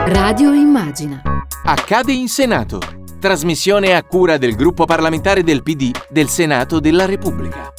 Radio Immagina. Accade in Senato. Trasmissione a cura del gruppo parlamentare del PD del Senato della Repubblica.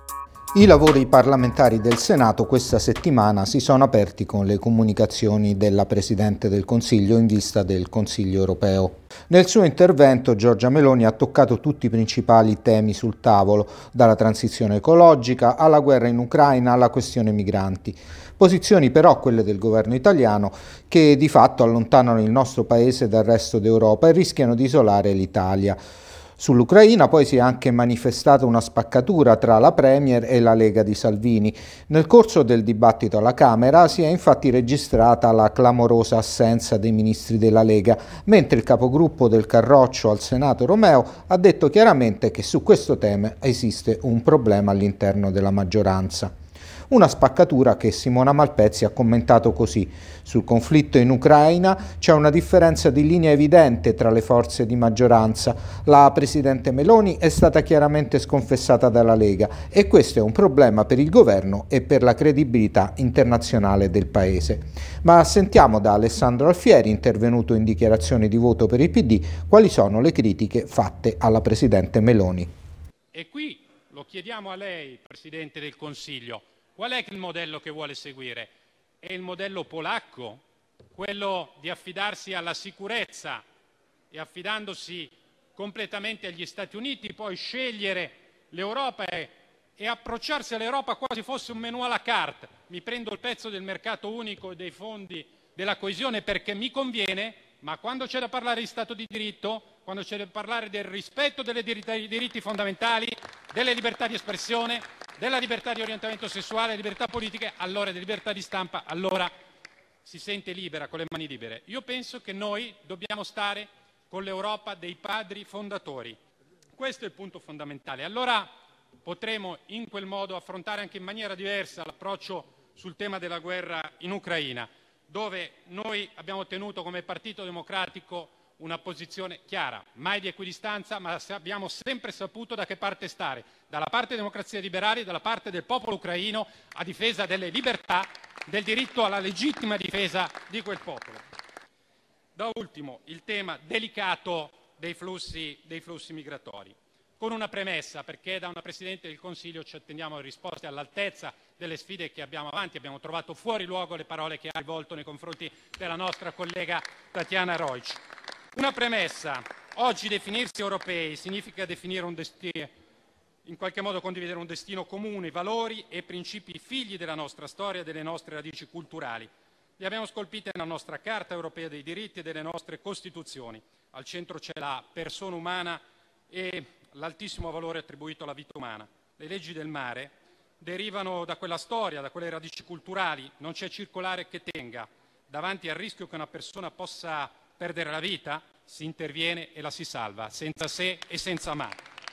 I lavori parlamentari del Senato questa settimana si sono aperti con le comunicazioni della Presidente del Consiglio in vista del Consiglio europeo. Nel suo intervento Giorgia Meloni ha toccato tutti i principali temi sul tavolo, dalla transizione ecologica alla guerra in Ucraina alla questione migranti. Posizioni però, quelle del governo italiano, che di fatto allontanano il nostro paese dal resto d'Europa e rischiano di isolare l'Italia. Sull'Ucraina poi si è anche manifestata una spaccatura tra la Premier e la Lega di Salvini. Nel corso del dibattito alla Camera si è infatti registrata la clamorosa assenza dei ministri della Lega, mentre il capogruppo del Carroccio al Senato Romeo ha detto chiaramente che su questo tema esiste un problema all'interno della maggioranza. Una spaccatura che Simona Malpezzi ha commentato così: sul conflitto in Ucraina c'è una differenza di linea evidente tra le forze di maggioranza. La Presidente Meloni è stata chiaramente sconfessata dalla Lega e questo è un problema per il governo e per la credibilità internazionale del Paese. Ma sentiamo da Alessandro Alfieri, intervenuto in dichiarazione di voto per il PD, quali sono le critiche fatte alla Presidente Meloni. E qui lo chiediamo a lei, Presidente del Consiglio. Qual è il modello che vuole seguire? È il modello polacco, quello di affidarsi alla sicurezza e affidandosi completamente agli Stati Uniti, poi scegliere l'Europa e approcciarsi all'Europa quasi fosse un menù à la carte. Mi prendo il pezzo del mercato unico e dei fondi della coesione perché mi conviene, ma quando c'è da parlare di Stato di diritto, quando c'è da parlare del rispetto dei diritti fondamentali, delle libertà di espressione, della libertà di orientamento sessuale, libertà politiche, allora di libertà di stampa, allora si sente libera, con le mani libere. Io penso che noi dobbiamo stare con l'Europa dei padri fondatori. Questo è il punto fondamentale. Allora potremo in quel modo affrontare anche in maniera diversa l'approccio sul tema della guerra in Ucraina, dove noi abbiamo tenuto come Partito Democratico una posizione chiara, mai di equidistanza, ma abbiamo sempre saputo da che parte stare, dalla parte delle democrazie liberali, dalla parte del popolo ucraino, a difesa delle libertà, del diritto alla legittima difesa di quel popolo. Da ultimo, il tema delicato dei flussi migratori, con una premessa, perché da una Presidente del Consiglio ci attendiamo risposte all'altezza delle sfide che abbiamo avanti. Abbiamo trovato fuori luogo le parole che ha rivolto nei confronti della nostra collega Tatiana Rojc. Una premessa: oggi definirsi europei significa definire un destino, in qualche modo condividere un destino comune, valori e principi figli della nostra storia e delle nostre radici culturali. Li abbiamo scolpiti nella nostra Carta europea dei diritti e delle nostre Costituzioni. Al centro c'è la persona umana e l'altissimo valore attribuito alla vita umana. Le leggi del mare derivano da quella storia, da quelle radici culturali. Non c'è circolare che tenga. Davanti al rischio che una persona possa perdere la vita, si interviene e la si salva, senza se e senza ma.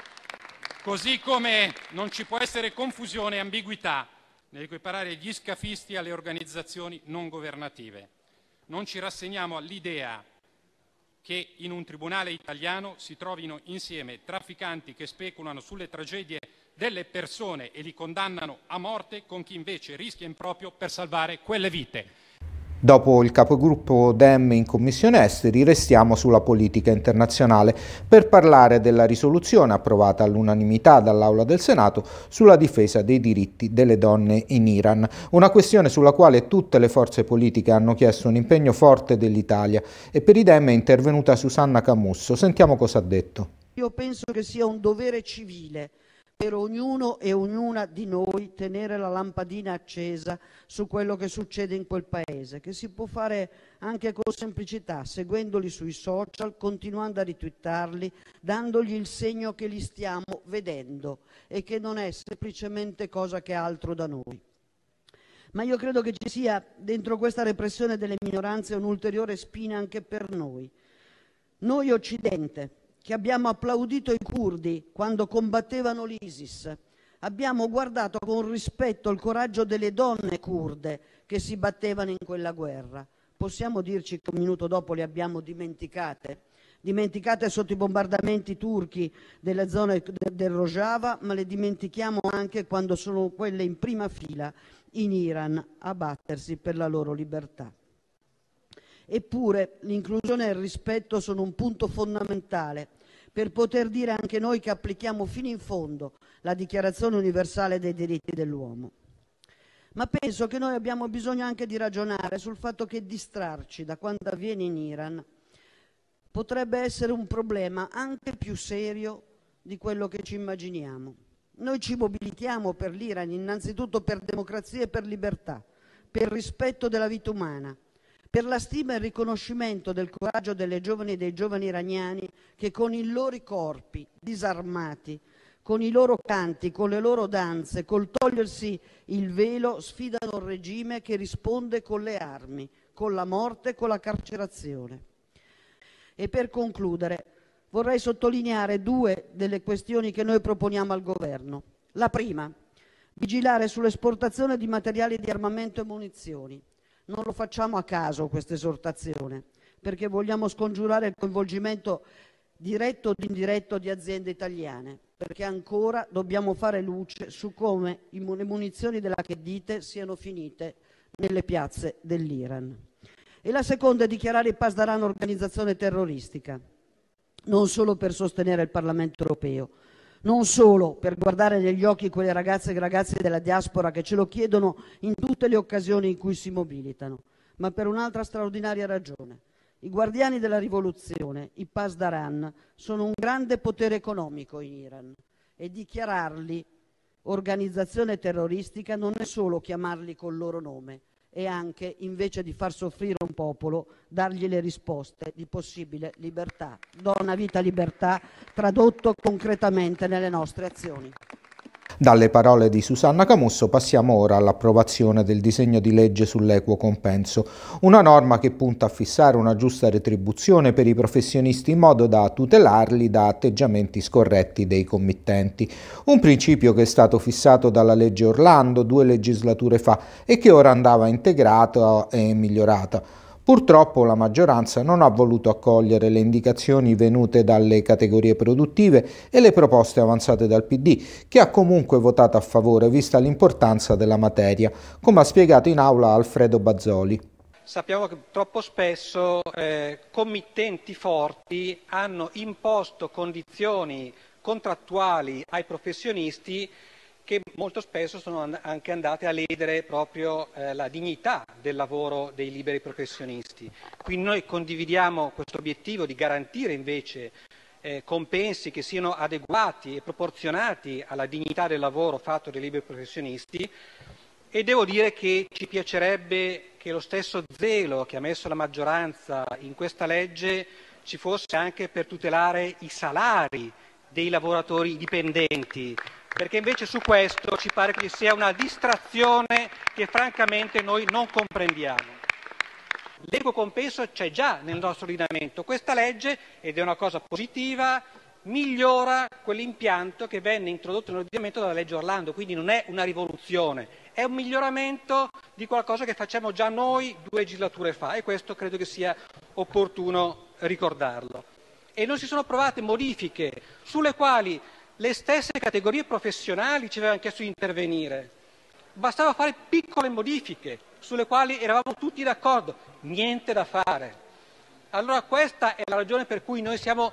Così come non ci può essere confusione e ambiguità nell'equiparare gli scafisti alle organizzazioni non governative. Non ci rassegniamo all'idea che in un tribunale italiano si trovino insieme trafficanti che speculano sulle tragedie delle persone e li condannano a morte con chi invece rischia in proprio per salvare quelle vite. Dopo il capogruppo Dem in Commissione Esteri restiamo sulla politica internazionale per parlare della risoluzione approvata all'unanimità dall'Aula del Senato sulla difesa dei diritti delle donne in Iran, una questione sulla quale tutte le forze politiche hanno chiesto un impegno forte dell'Italia e per i Dem è intervenuta Susanna Camusso. Sentiamo cosa ha detto. Io penso che sia un dovere civile per ognuno e ognuna di noi tenere la lampadina accesa su quello che succede in quel paese, che si può fare anche con semplicità, seguendoli sui social, continuando a ritwittarli, dandogli il segno che li stiamo vedendo e che non è semplicemente cosa che altro da noi. Ma io credo che ci sia dentro questa repressione delle minoranze un'ulteriore spina anche per noi. Noi Occidente, che abbiamo applaudito i curdi quando combattevano l'ISIS, abbiamo guardato con rispetto il coraggio delle donne curde che si battevano in quella guerra. Possiamo dirci che un minuto dopo le abbiamo dimenticate sotto i bombardamenti turchi delle zone del Rojava, ma le dimentichiamo anche quando sono quelle in prima fila in Iran a battersi per la loro libertà. Eppure l'inclusione e il rispetto sono un punto fondamentale per poter dire anche noi che applichiamo fino in fondo la Dichiarazione universale dei diritti dell'uomo. Ma penso che noi abbiamo bisogno anche di ragionare sul fatto che distrarci da quanto avviene in Iran potrebbe essere un problema anche più serio di quello che ci immaginiamo. Noi ci mobilitiamo per l'Iran innanzitutto per democrazia e per libertà, per rispetto della vita umana, per la stima e il riconoscimento del coraggio delle giovani e dei giovani iraniani che con i loro corpi disarmati, con i loro canti, con le loro danze, col togliersi il velo, sfidano il regime che risponde con le armi, con la morte e con la carcerazione. E per concludere, vorrei sottolineare due delle questioni che noi proponiamo al governo. La prima, vigilare sull'esportazione di materiali di armamento e munizioni. Non lo facciamo a caso questa esortazione, perché vogliamo scongiurare il coinvolgimento diretto o indiretto di aziende italiane, perché ancora dobbiamo fare luce su come le munizioni della Cheddite siano finite nelle piazze dell'Iran. E la seconda è dichiarare il Pasdaran organizzazione terroristica, non solo per sostenere il Parlamento europeo, non solo per guardare negli occhi quelle ragazze e ragazzi della diaspora che ce lo chiedono in tutte le occasioni in cui si mobilitano, ma per un'altra straordinaria ragione. I guardiani della rivoluzione, i Pasdaran, sono un grande potere economico in Iran e dichiararli organizzazione terroristica non è solo chiamarli col loro nome, è anche, invece di far soffrire un popolo, dargli le risposte di possibile libertà. Donna, vita, libertà, tradotto concretamente nelle nostre azioni. Dalle parole di Susanna Camusso passiamo ora all'approvazione del disegno di legge sull'equo compenso, una norma che punta a fissare una giusta retribuzione per i professionisti in modo da tutelarli da atteggiamenti scorretti dei committenti. Un principio che è stato fissato dalla legge Orlando 2 legislature fa e che ora andava integrata e migliorata. Purtroppo la maggioranza non ha voluto accogliere le indicazioni venute dalle categorie produttive e le proposte avanzate dal PD, che ha comunque votato a favore vista l'importanza della materia, come ha spiegato in aula Alfredo Bazzoli. Sappiamo che troppo spesso committenti forti hanno imposto condizioni contrattuali ai professionisti che molto spesso sono anche andate a ledere proprio la dignità del lavoro dei liberi professionisti. Quindi noi condividiamo questo obiettivo di garantire invece compensi che siano adeguati e proporzionati alla dignità del lavoro fatto dai liberi professionisti, e devo dire che ci piacerebbe che lo stesso zelo che ha messo la maggioranza in questa legge ci fosse anche per tutelare i salari dei lavoratori dipendenti, perché invece su questo ci pare che ci sia una distrazione che francamente noi non comprendiamo. L'equo compenso c'è già nel nostro ordinamento. Questa legge, ed è una cosa positiva, migliora quell'impianto che venne introdotto nell'ordinamento dalla legge Orlando, quindi non è una rivoluzione, è un miglioramento di qualcosa che facciamo già noi 2 legislature fa, e questo credo che sia opportuno ricordarlo. E non si sono approvate modifiche sulle quali le stesse categorie professionali ci avevano chiesto di intervenire. Bastava fare piccole modifiche sulle quali eravamo tutti d'accordo, niente da fare. Allora questa è la ragione per cui noi siamo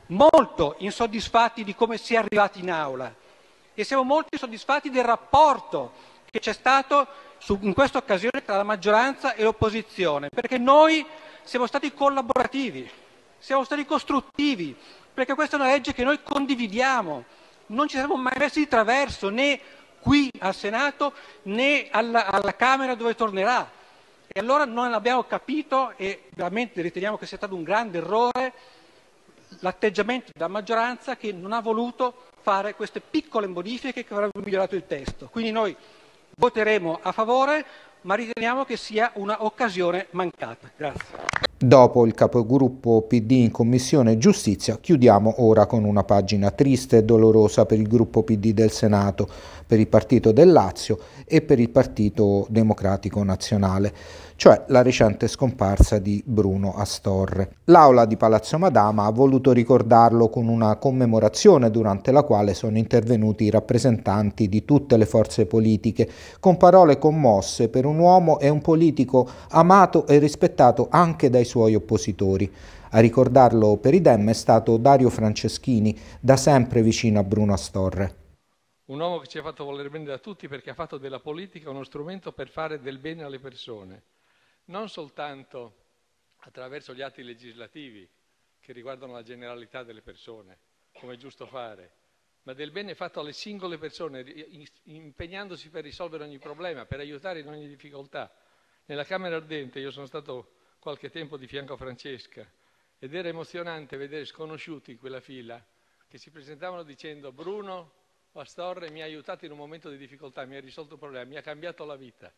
molto insoddisfatti di come si è arrivati in aula e siamo molto insoddisfatti del rapporto che c'è stato in questa occasione tra la maggioranza e l'opposizione, perché noi siamo stati collaborativi, siamo stati costruttivi, perché questa è una legge che noi condividiamo, non ci siamo mai messi di traverso né qui al Senato né alla Camera dove tornerà. E allora non abbiamo capito, e veramente riteniamo che sia stato un grande errore, l'atteggiamento della maggioranza che non ha voluto fare queste piccole modifiche che avrebbero migliorato il testo. Quindi noi voteremo a favore, ma riteniamo che sia una occasione mancata. Grazie. Dopo il capogruppo PD in Commissione Giustizia, chiudiamo ora con una pagina triste e dolorosa per il gruppo PD del Senato, per il Partito del Lazio e per il Partito Democratico Nazionale. cioè la recente scomparsa di Bruno Astorre. L'Aula di Palazzo Madama ha voluto ricordarlo con una commemorazione durante la quale sono intervenuti i rappresentanti di tutte le forze politiche, con parole commosse per un uomo e un politico amato e rispettato anche dai suoi oppositori. A ricordarlo per i Dem è stato Dario Franceschini, da sempre vicino a Bruno Astorre. Un uomo che ci ha fatto volere bene da tutti perché ha fatto della politica uno strumento per fare del bene alle persone, non soltanto attraverso gli atti legislativi che riguardano la generalità delle persone, come è giusto fare, ma del bene fatto alle singole persone, impegnandosi per risolvere ogni problema, per aiutare in ogni difficoltà. Nella Camera Ardente io sono stato qualche tempo di fianco a Francesca ed era emozionante vedere sconosciuti in quella fila che si presentavano dicendo: Bruno Astorre mi ha aiutato in un momento di difficoltà, mi ha risolto un problema, mi ha cambiato la vita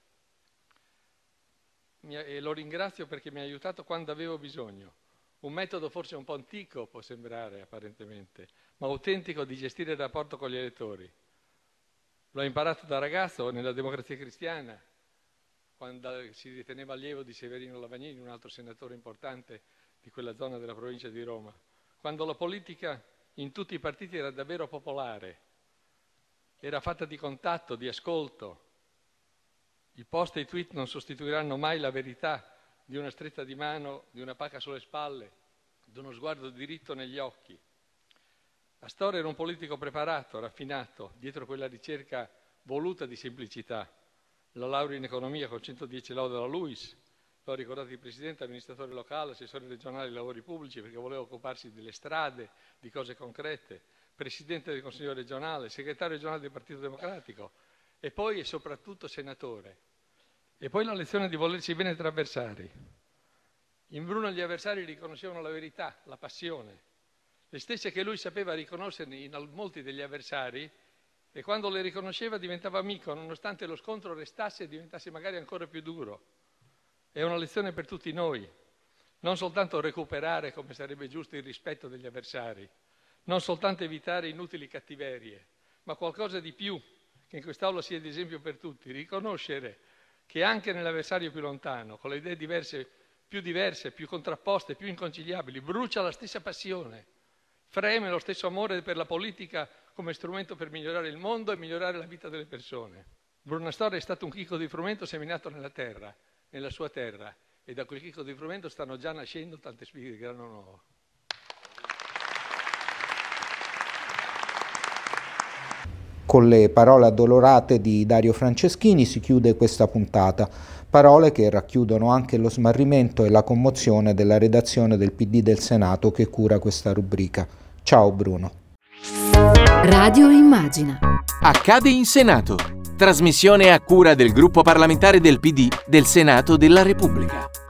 e lo ringrazio perché mi ha aiutato quando avevo bisogno. Un metodo forse un po' antico può sembrare apparentemente, ma autentico di gestire il rapporto con gli elettori. L'ho imparato da ragazzo nella Democrazia Cristiana, quando si riteneva allievo di Severino Lavagnini, un altro senatore importante di quella zona della provincia di Roma, quando la politica in tutti i partiti era davvero popolare, era fatta di contatto, di ascolto. I post e i tweet non sostituiranno mai la verità di una stretta di mano, di una pacca sulle spalle, di uno sguardo diritto negli occhi. Astorre era un politico preparato, raffinato, dietro quella ricerca voluta di semplicità. La laurea in economia con 110 lode alla LUISS, l'ho ricordato il Presidente, amministratore locale, assessore regionale ai lavori pubblici perché voleva occuparsi delle strade, di cose concrete, Presidente del Consiglio regionale, segretario regionale del Partito Democratico e poi e soprattutto senatore. E poi la lezione di volersi bene tra avversari. In Bruno gli avversari riconoscevano la verità, la passione, le stesse che lui sapeva riconoscere in molti degli avversari, e quando le riconosceva diventava amico, nonostante lo scontro restasse e diventasse magari ancora più duro. È una lezione per tutti noi, non soltanto recuperare, come sarebbe giusto, il rispetto degli avversari, non soltanto evitare inutili cattiverie, ma qualcosa di più, che in quest'Aula sia di esempio per tutti, riconoscere che anche nell'avversario più lontano, con le idee diverse, più contrapposte, più inconciliabili, brucia la stessa passione, freme lo stesso amore per la politica come strumento per migliorare il mondo e migliorare la vita delle persone. Bruno Astorre è stato un chicco di frumento seminato nella terra, nella sua terra, e da quel chicco di frumento stanno già nascendo tante spighe di grano nuovo. Con le parole addolorate di Dario Franceschini si chiude questa puntata, parole che racchiudono anche lo smarrimento e la commozione della redazione del PD del Senato che cura questa rubrica. Ciao Bruno. Radio Immagina. Accade in Senato. Trasmissione a cura del gruppo parlamentare del PD del Senato della Repubblica.